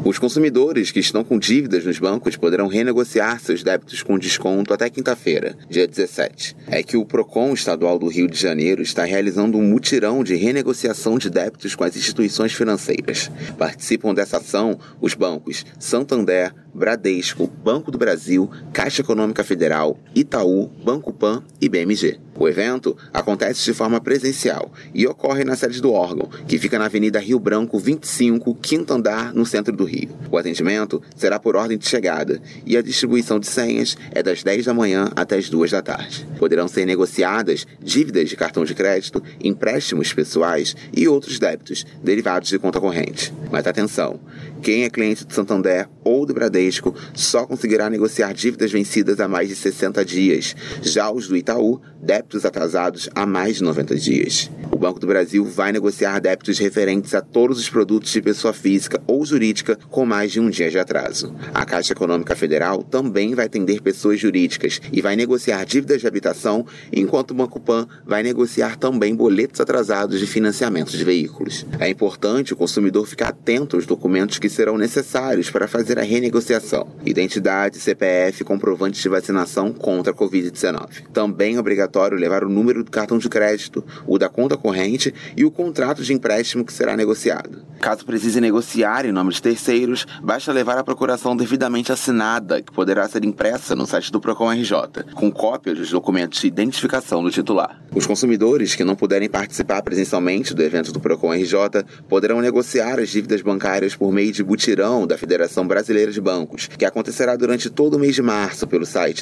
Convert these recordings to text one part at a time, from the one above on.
Os consumidores que estão com dívidas nos bancos poderão renegociar seus débitos com desconto até quinta-feira, dia 17. É que o Procon Estadual do Rio de Janeiro está realizando um mutirão de renegociação de débitos com as instituições financeiras. Participam dessa ação os bancos Santander, Bradesco, Banco do Brasil, Caixa Econômica Federal, Itaú, Banco Pan e BMG. O evento acontece de forma presencial e ocorre na sede do órgão, que fica na Avenida Rio Branco 25, quinto andar, no centro do Rio. O atendimento será por ordem de chegada e a distribuição de senhas é das 10 da manhã até as 2 da tarde. Poderão ser negociadas dívidas de cartão de crédito, empréstimos pessoais e outros débitos derivados de conta corrente. Mas atenção, quem é cliente do Santander ou do Bradesco só conseguirá negociar dívidas vencidas há mais de 60 dias. Já os do Itaú, débitos atrasados há mais de 90 dias. O Banco do Brasil vai negociar débitos referentes a todos os produtos de pessoa física ou jurídica com mais de um dia de atraso. A Caixa Econômica Federal também vai atender pessoas jurídicas e vai negociar dívidas de habitação, enquanto o Banco Pan vai negociar também boletos atrasados de financiamento de veículos. É importante o consumidor ficar atento aos documentos que serão necessários para fazer a renegociação: identidade, CPF, comprovante de vacinação contra a Covid-19. Também é obrigatório levar o número do cartão de crédito, o da conta corrente e o contrato de empréstimo que será negociado. Caso precise negociar em nome de terceiros, basta levar a procuração devidamente assinada, que poderá ser impressa no site do Procon RJ, com cópia dos documentos de identificação do titular. Os consumidores que não puderem participar presencialmente do evento do Procon RJ poderão negociar as dívidas bancárias por meio de mutirão da Federação Brasileira de Bancos, que acontecerá durante todo o mês de março pelo site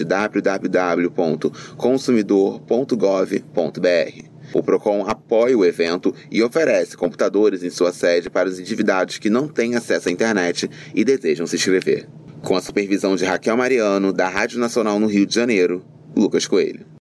www.consumidor.gov.br. O Procon apoia o evento e oferece computadores em sua sede para os endividados que não têm acesso à internet e desejam se inscrever. Com a supervisão de Raquel Mariano, da Rádio Nacional no Rio de Janeiro, Lucas Coelho.